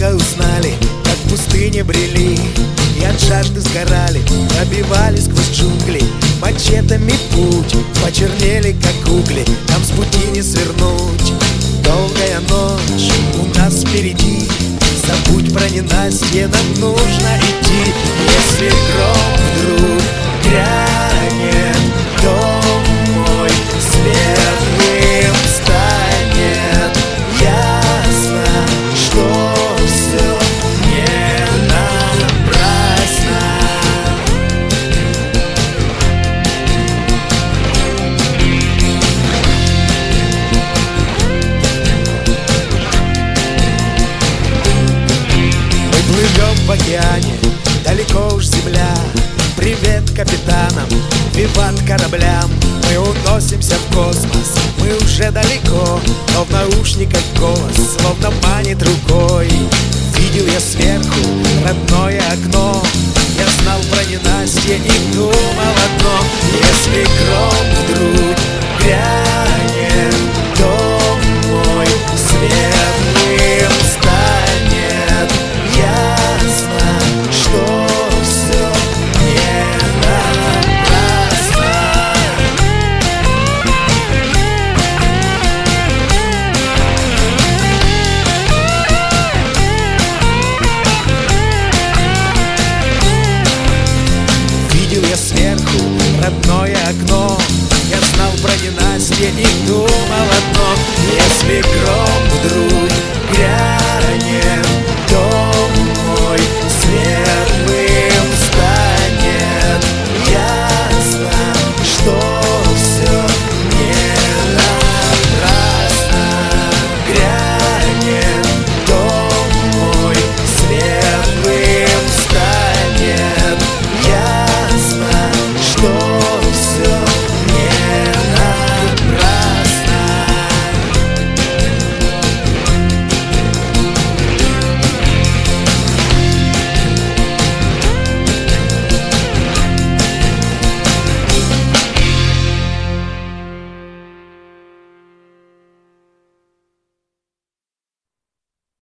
Долго узнали, как в пустыне брели, и от жажды сгорали, пробивали сквозь джунгли. Мачетами путь почернели, как угли, нам с пути не свернуть. Долгая ночь у нас впереди, забудь про ненастье, нам нужно идти. Если гром вдруг грянет, дом мой светлым станет. Ясно, что все не напрасно. Мы плывем в океане, далеко уж земля. Привет капитанам, виват кораблям. Мы уносимся в космос, мы уже далеко, но в наушниках голос словно манит рукой. Видел я сверху родное окно, я знал про ненастье и думал одно: если гром вдруг грянет, дом мой светлым станет. Ясно, что все не напрасно. Видел я сверху родное окно, я знал про ненастье и думал одно: если гром вдруг грянет,